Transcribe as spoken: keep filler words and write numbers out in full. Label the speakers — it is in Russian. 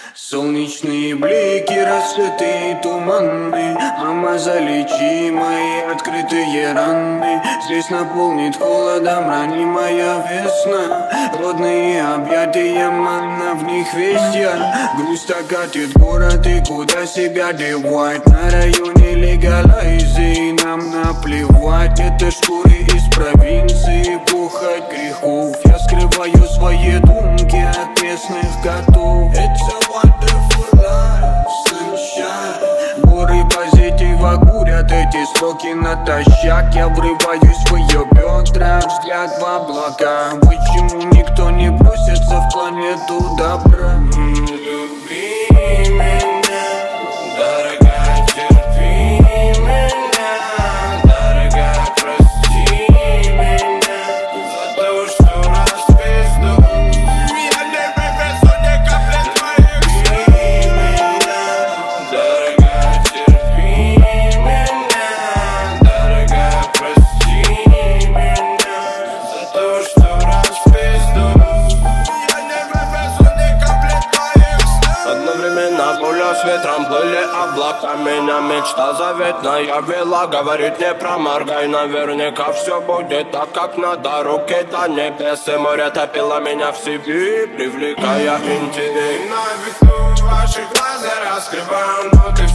Speaker 1: Солнечные блики, рассветы туманны. Мама, залечи мои открытые раны. Здесь наполнит холодом ранимая весна. Родные объятия, манна, в них весь я. Грусть окатит город, и куда себя девать? На районе легалайзы, нам наплевать. Это шкуры из провинции, пухать грехов. Я скрываю свои думки от местных котов. It's a wonderful life, sunshine. Горы позитива курят эти строки натощак. Я врываюсь в ее бедра, взгляд в облака. Почему никто не бросится в планету добра? Люби меня, дорогая, терпи меня. Дорогая, прости меня за то, что распизду. Я не привезу ни капли твоих слез. Дорогая, терпи меня. Дорогая, прости меня за то, что распизду. Я не привезу ни капли твоих слез. Одновременно пуля с ветром плыли облака. Меня мечта заветная вела. Говорит, не проморгай, наверняка все будет так, как надо. Руки до небес, и море топило меня в себе, привлекая интерес. На виду ваши глаза раскрываю, но ты